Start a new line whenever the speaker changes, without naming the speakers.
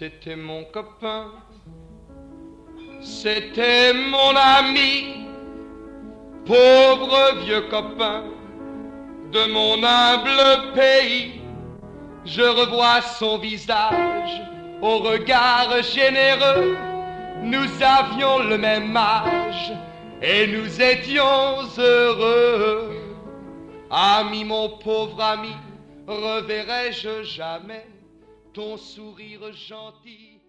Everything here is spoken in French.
C'était mon copain, c'était mon ami, pauvre vieux copain de mon humble pays. Je revois son visage au regard généreux. Nous avions le même âge et nous étions heureux. Ami, mon pauvre ami, reverrai-je jamais ton sourire gentil